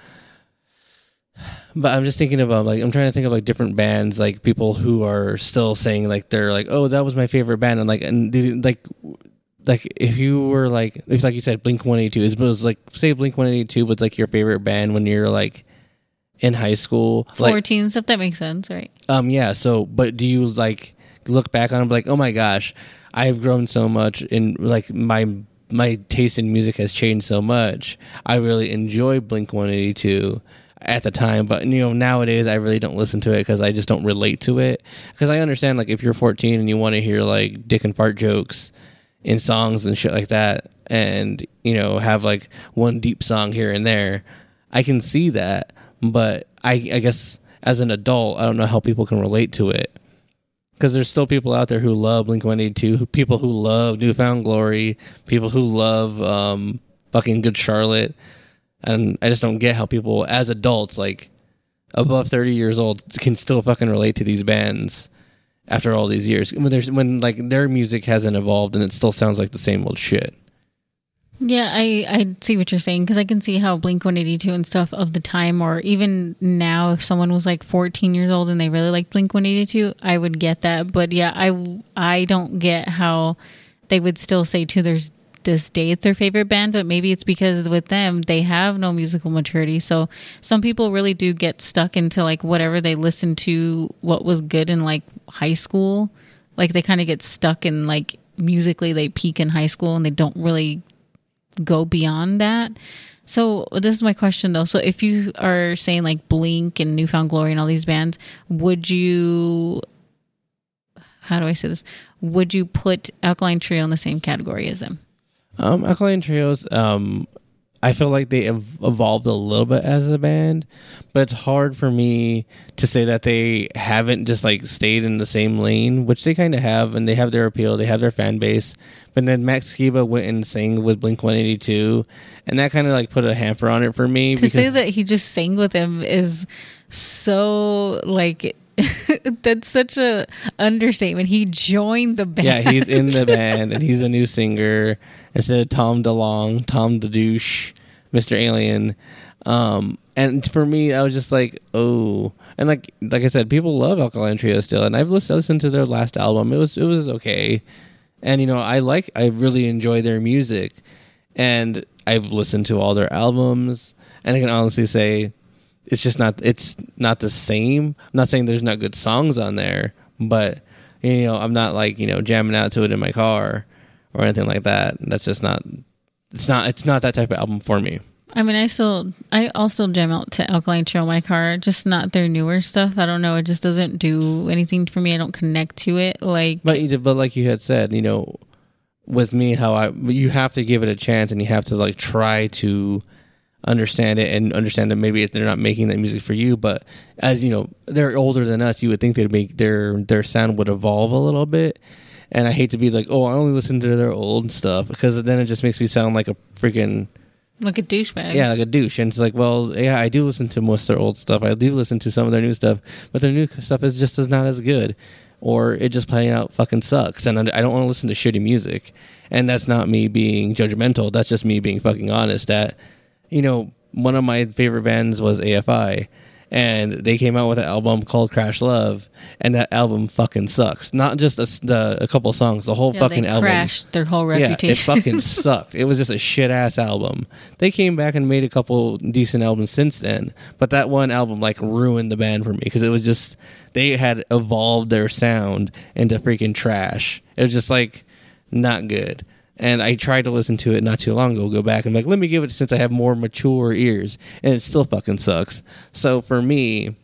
but I'm just thinking about like I'm trying to think of like different bands, like people who are still saying like they're like, oh, that was my favorite band, and like and they, like. Like if you were like, if like you said, Blink one eighty-two is was like, say Blink one eighty-two was like your favorite band when you're like in high school, fourteen like, stuff, that makes sense, right? Um, yeah. So, but do you like look back on it and be like, oh my gosh, I've grown so much, and like my my taste in music has changed so much. I really enjoy Blink one eighty-two at the time, but you know nowadays I really don't listen to it because I just don't relate to it. Because I understand like if you're fourteen and you want to hear like dick and fart jokes in songs and shit like that, and you know have like one deep song here and there, I can see that. But I, I guess as an adult, I don't know how people can relate to it, because there's still people out there who love Blink one eighty-two, people who love New Found Glory, people who love um, fucking Good Charlotte, and I just don't get how people as adults, like above thirty years old, can still fucking relate to these bands after all these years, when there's when like their music hasn't evolved and it still sounds like the same old shit. Yeah, I, I see what you're saying because I can see how Blink one eighty-two and stuff of the time, or even now, if someone was like fourteen years old and they really like Blink one eighty-two, I would get that. But yeah, I, I don't get how they would still say to their this day it's their favorite band, but maybe it's because with them they have no musical maturity. So some people really do get stuck into like whatever they listened to, what was good in like high school. Like they kind of get stuck in like musically they peak in high school and they don't really go beyond that. So this is my question though. So if you are saying like Blink and New Found Glory and all these bands, would you, how do I say this? Would you put Alkaline Trio in the same category as them? Um, Alkaline Trios, um, I feel like they have evolved a little bit as a band, but it's hard for me to say that they haven't just like stayed in the same lane, which they kind of have, and they have their appeal, they have their fan base. But then Max Skiba went and sang with Blink one eighty-two, and that kind of like put a hamper on it for me. To because say that he just sang with him is so like that's such a understatement. He joined the band. Yeah, he's in the band, and he's a new singer instead of Tom DeLonge, Tom the douche, Mister Alien. Um, and for me, I was just like, oh, and like like I said, people love Alkaline Trio still, and I've listened, listened to their last album. It was it was okay, and you know, I like I really enjoy their music, and I've listened to all their albums, and I can honestly say, it's just not it's not the same. I'm not saying there's not good songs on there, but you know, I'm not like, you know, jamming out to it in my car or anything like that. That's just not it's not it's not that type of album for me. I mean, I still I also jam out to Alkaline Trio in my car, just not their newer stuff. I don't know, it just doesn't do anything for me. I don't connect to it like But you did, but like you had said, you know, with me, how I you have to give it a chance, and you have to like try to understand it and understand that maybe they're not making that music for you, but as you know, they're older than us, you would think they'd make their their sound would evolve a little bit. And I hate to be like, oh, I only listen to their old stuff, because then it just makes me sound like a freaking like a douchebag. Yeah, like a douche. And it's like, well, yeah, I do listen to most of their old stuff. I do listen to some of their new stuff, but their new stuff is just as not as good, or it just playing out fucking sucks. And I don't want to listen to shitty music. And that's not me being judgmental. That's just me being fucking honest. That, you know, one of my favorite bands was A F I, and they came out with an album called Crash Love, and that album fucking sucks. Not just a, the, a couple songs, the whole yeah, fucking they album. crashed their whole reputation. Yeah, it fucking sucked. It was just a shit ass album. They came back and made a couple decent albums since then, but that one album like ruined the band for me, because it was just, they had evolved their sound into freaking trash. It was just like not good. And I tried to listen to it not too long ago, go back and be like, let me give it, since I have more mature ears, and it still fucking sucks. So for me,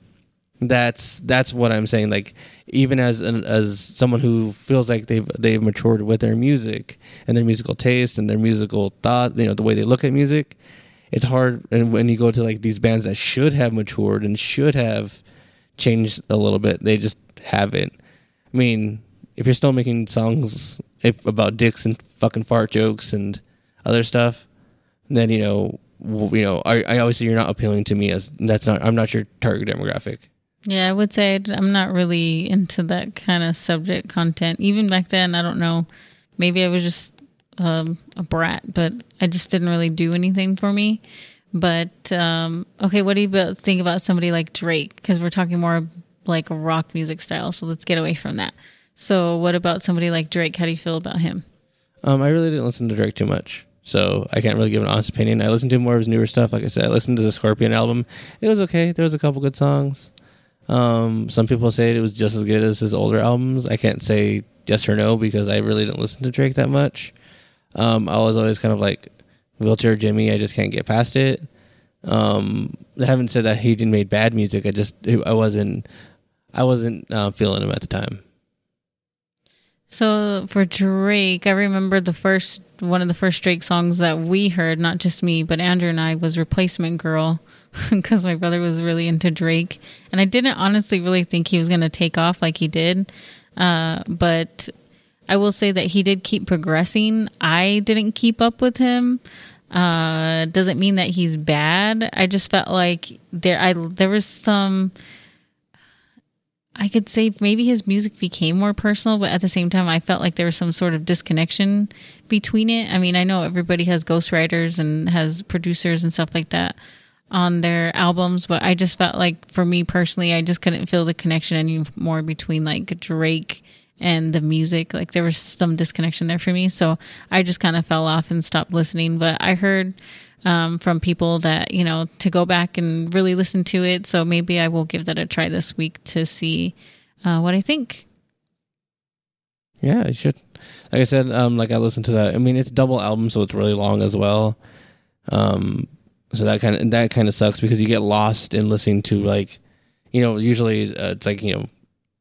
that's that's what I'm saying. Like, even as an, as someone who feels like they've they've matured with their music and their musical taste and their musical thought, you know, the way they look at music, it's hard. And when you go to like these bands that should have matured and should have changed a little bit, they just haven't. I mean, if you're still making songs if about dicks and fucking fart jokes and other stuff, then you know, w- you know, I, I obviously you're not appealing to me, as that's not. I'm not your target demographic. Yeah, I would say I'm not really into that kind of subject content. Even back then, I don't know. Maybe I was just um, a brat, but I just didn't really do anything for me. But um, okay, what do you think about somebody like Drake? Because we're talking more like a rock music style, so let's get away from that. So what about somebody like Drake? How do you feel about him? Um, I really didn't listen to Drake too much, so I can't really give an honest opinion. I listened to more of his newer stuff. Like I said, I listened to the Scorpion album. It was okay. There was a couple good songs. Um, some people say it was just as good as his older albums. I can't say yes or no, because I really didn't listen to Drake that much. Um, I was always kind of like Wheelchair Jimmy. I just can't get past it. Um, I haven't said that he didn't make bad music. I just I wasn't I wasn't uh, feeling him at the time. So for Drake, I remember the first one of the first Drake songs that we heard, not just me, but Andrew and I, was Replacement Girl, because my brother was really into Drake. And I didn't honestly really think he was going to take off like he did. Uh, but I will say that he did keep progressing. I didn't keep up with him. Uh, doesn't mean that he's bad. I just felt like there, I, there was some... I could say maybe his music became more personal, but at the same time, I felt like there was some sort of disconnection between it. I mean, I know everybody has ghostwriters and has producers and stuff like that on their albums, but I just felt like for me personally, I just couldn't feel the connection anymore between like Drake and the music. Like there was some disconnection there for me. So I just kind of fell off and stopped listening. But I heard um, from people that, you know, to go back and really listen to it. So maybe I will give that a try this week to see uh, what I think. Yeah, you should. Like I said, um, like I listened to that. I mean, it's a double album, so it's really long as well. Um, so that kind of that kind of sucks because you get lost in listening to like, you know, usually uh, it's like, you know,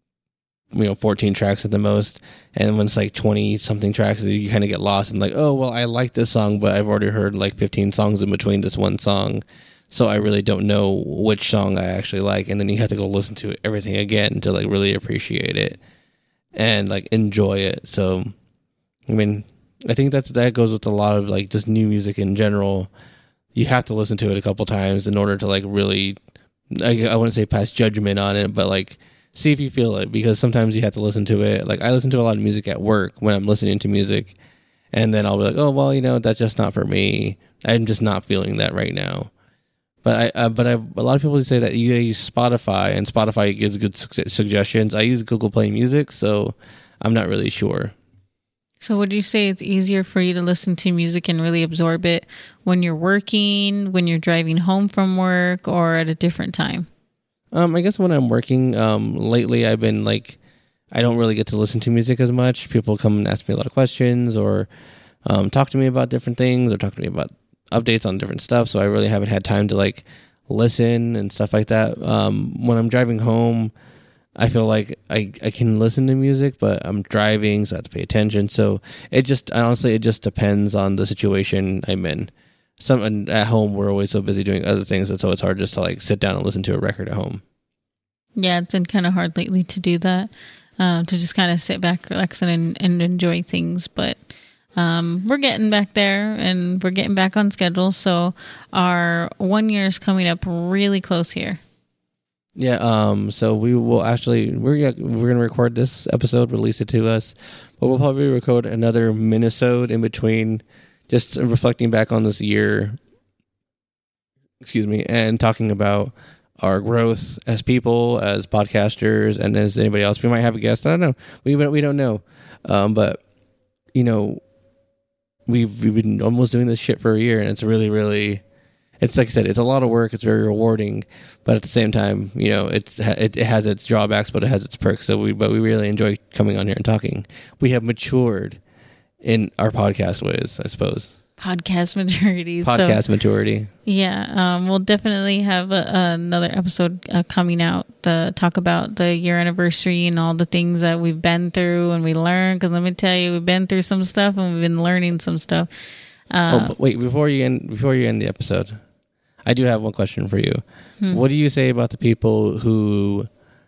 you know, fourteen tracks at the most, and when it's like twenty something tracks, you kind of get lost and like, oh well, I like this song, but I've already heard like fifteen songs in between this one song, so I really don't know which song I actually like, and then you have to go listen to everything again to like really appreciate it and like enjoy it. So I mean, I think that's that goes with a lot of like just new music in general. You have to listen to it a couple times in order to like really, I, I wouldn't say pass judgment on it, but like see if you feel it, because sometimes you have to listen to it. Like I listen to a lot of music at work when I'm listening to music, and then I'll be like, oh well, you know, that's just not for me. I'm just not feeling that right now. But I, uh, but I, a lot of people say that you use Spotify, and Spotify gives good su- suggestions. I use Google Play Music, so I'm not really sure. So would you say it's easier for you to listen to music and really absorb it when you're working, when you're driving home from work, or at a different time? Um, I guess when I'm working, um, lately I've been like, I don't really get to listen to music as much. People come and ask me a lot of questions, or um, talk to me about different things, or talk to me about updates on different stuff. So I really haven't had time to like listen and stuff like that. Um, when I'm driving home, I feel like I, I can listen to music, but I'm driving, so I have to pay attention. So it just, honestly, it just depends on the situation I'm in. Some at home, we're always so busy doing other things, and so it's hard just to like sit down and listen to a record at home. Yeah, it's been kind of hard lately to do that, uh, to just kind of sit back, relax, and, and enjoy things. But um, we're getting back there, and we're getting back on schedule. So our one year is coming up really close here. Yeah. Um. So we will actually we're we're gonna record this episode, release it to us, but we'll probably record another minisode in between. Just reflecting back on this year, excuse me, and talking about our growth as people, as podcasters, and as anybody else. We might have a guest. I don't know. We we don't know. Um, but you know, we've we've been almost doing this shit for a year, and it's really, really, it's like I said, it's a lot of work. It's very rewarding, but at the same time, you know, it's it, it has its drawbacks, but it has its perks. So we, but we really enjoy coming on here and talking. We have matured in our podcast ways, I suppose. Podcast maturity. Podcast so, maturity. Yeah, um, we'll definitely have a, another episode uh, coming out to talk about the year anniversary and all the things that we've been through and we learned. Because let me tell you, we've been through some stuff and we've been learning some stuff. Uh, oh, but wait! Before you end, before you end the episode, I do have one question for you. Hmm. What do you say about the people who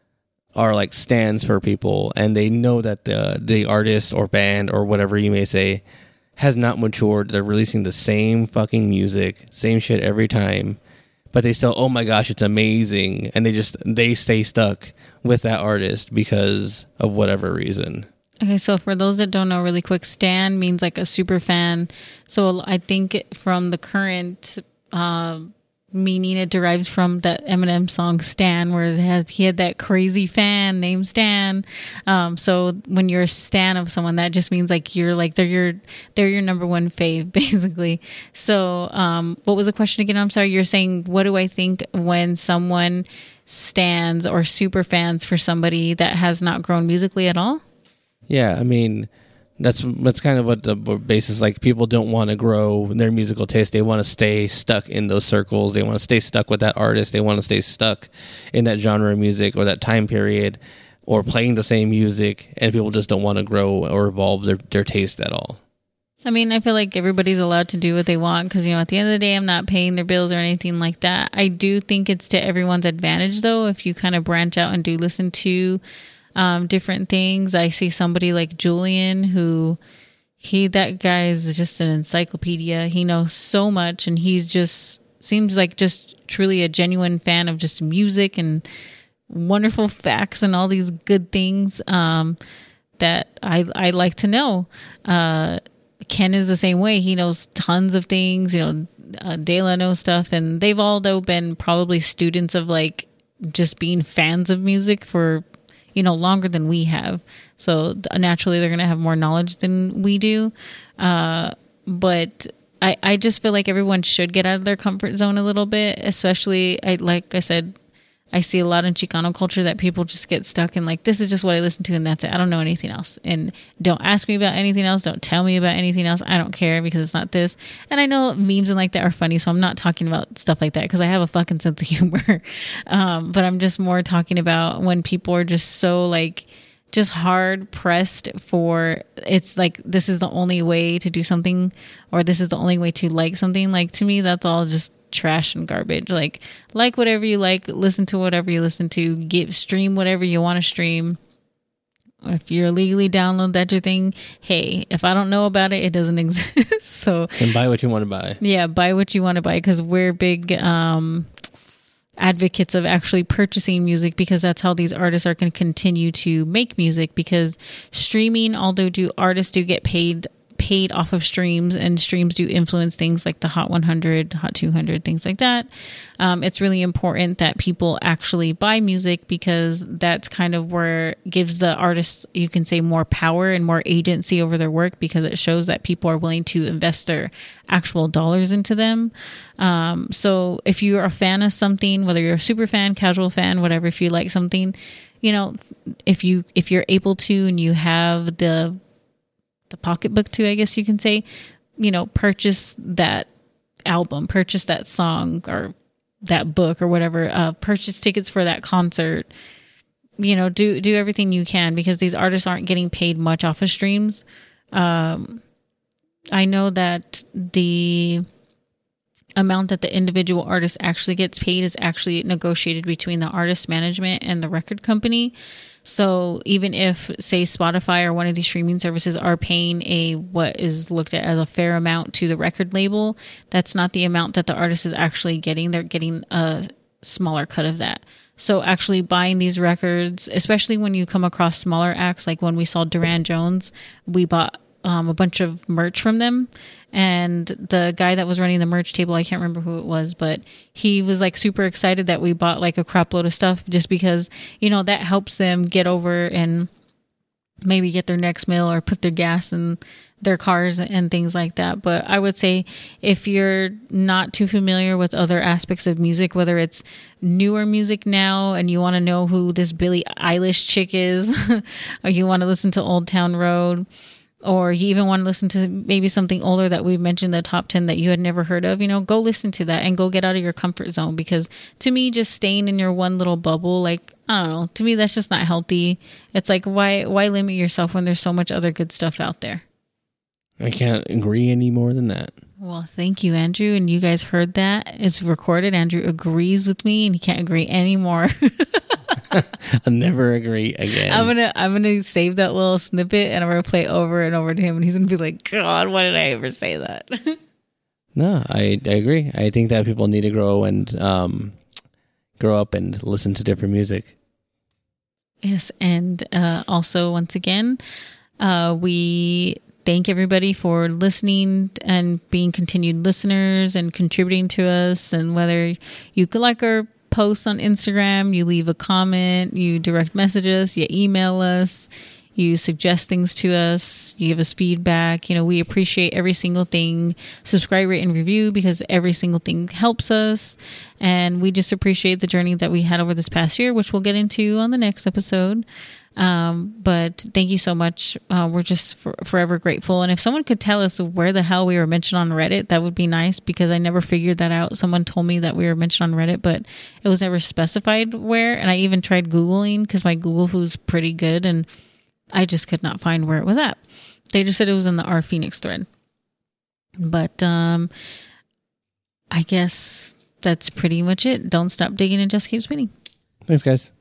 are like stands for people, and they know that the the artist or band or whatever you may say has not matured? They're releasing the same fucking music, same shit every time, but they still, oh my gosh, it's amazing, and they just they stay stuck with that artist because of whatever reason. Okay, so for those that don't know, really quick, stan means like a super fan. So I think from the current uh, meaning, it derives from that Eminem song Stan, where it has he had that crazy fan named Stan. Um, so when you're a stan of someone, that just means like you're like they're your they're your number one fave, basically. So um, what was the question again? I'm sorry. You're saying, what do I think when someone stands or super fans for somebody that has not grown musically at all? Yeah, I mean, that's that's kind of what the basis, like, people don't want to grow their musical taste. They want to stay stuck in those circles. They want to stay stuck with that artist. They want to stay stuck in that genre of music or that time period or playing the same music, and people just don't want to grow or evolve their, their taste at all. I mean, I feel like everybody's allowed to do what they want because, you know, at the end of the day, I'm not paying their bills or anything like that. I do think it's to everyone's advantage, though, if you kind of branch out and do listen to Um, different things. I see somebody like Julian who he that guy is just an encyclopedia. He knows so much, and he's just seems like just truly a genuine fan of just music and wonderful facts and all these good things um, that I I like to know. Uh, Ken is the same way. He knows tons of things. You know, uh, Dela knows stuff, and they've all though been probably students of like just being fans of music for, you know, longer than we have. So naturally, they're going to have more knowledge than we do. Uh, but I, I just feel like everyone should get out of their comfort zone a little bit, especially, I like I said, I see a lot in Chicano culture that people just get stuck in like, this is just what I listen to and that's it. I don't know anything else. And don't ask me about anything else. Don't tell me about anything else. I don't care because it's not this. And I know memes and like that are funny, so I'm not talking about stuff like that because I have a fucking sense of humor. um, but I'm just more talking about when people are just so like, just hard pressed for, it's like this is the only way to do something, or this is the only way to like something. Like, to me, that's all just trash and garbage. Like like whatever you like, listen to whatever you listen to, give stream whatever you want to stream. If you're illegally download, that's your thing. Hey, if I don't know about it, it doesn't exist. So and buy what you want to buy. Yeah, buy what you want to buy, because we're big um advocates of actually purchasing music, because that's how these artists are going to continue to make music. Because streaming, although do artists do get paid paid off of streams, and streams do influence things like the Hot one hundred, Hot two hundred, things like that. Um, it's really important that people actually buy music, because that's kind of where it gives the artists, you can say, more power and more agency over their work, because it shows that people are willing to invest their actual dollars into them. Um, so if you're a fan of something, whether you're a super fan, casual fan, whatever, if you like something, you know, if you, if you're able to, and you have the the pocketbook too, I guess you can say, you know, purchase that album, purchase that song or that book or whatever, uh, purchase tickets for that concert, you know, do, do everything you can, because these artists aren't getting paid much off of streams. Um, I know that the amount that the individual artist actually gets paid is actually negotiated between the artist management and the record company. So even if, say, Spotify or one of these streaming services are paying a what is looked at as a fair amount to the record label, that's not the amount that the artist is actually getting. They're getting a smaller cut of that. So actually buying these records, especially when you come across smaller acts, like when we saw Duran Jones, we bought um, a bunch of merch from them. And the guy that was running the merch table, I can't remember who it was, but he was like super excited that we bought like a crap load of stuff, just because, you know, that helps them get over and maybe get their next meal or put their gas in their cars and things like that. But I would say if you're not too familiar with other aspects of music, whether it's newer music now and you want to know who this Billie Eilish chick is, or you want to listen to Old Town Road, or you even want to listen to maybe something older that we've mentioned in the top ten that you had never heard of, you know, go listen to that and go get out of your comfort zone. Because to me, just staying in your one little bubble, like, I don't know, to me, that's just not healthy. It's like, why, why limit yourself when there's so much other good stuff out there? I can't agree any more than that. Well, thank you, Andrew. And you guys heard that. It's recorded. Andrew agrees with me, and he can't agree anymore. I'll never agree again. I'm gonna I'm gonna save that little snippet, and I'm gonna play over and over to him, and he's gonna be like, God, why did I ever say that? No, I, I agree. I think that people need to grow and um, grow up and listen to different music. Yes, and uh, also, once again, uh, we thank everybody for listening and being continued listeners and contributing to us. And whether you could like our posts on Instagram, you leave a comment, you direct message us, you email us, you suggest things to us, you give us feedback. You know, we appreciate every single thing. Subscribe, rate, and review, because every single thing helps us. And we just appreciate the journey that we had over this past year, which we'll get into on the next episode. Um, but thank you so much. Uh, we're just for, forever grateful. And if someone could tell us where the hell we were mentioned on Reddit, that would be nice, because I never figured that out. Someone told me that we were mentioned on Reddit, but it was never specified where. And I even tried Googling, because my Google food's pretty good, and I just could not find where it was at. They just said it was in the R Phoenix thread. But um, I guess that's pretty much it. Don't stop digging and just keep spinning. Thanks, guys.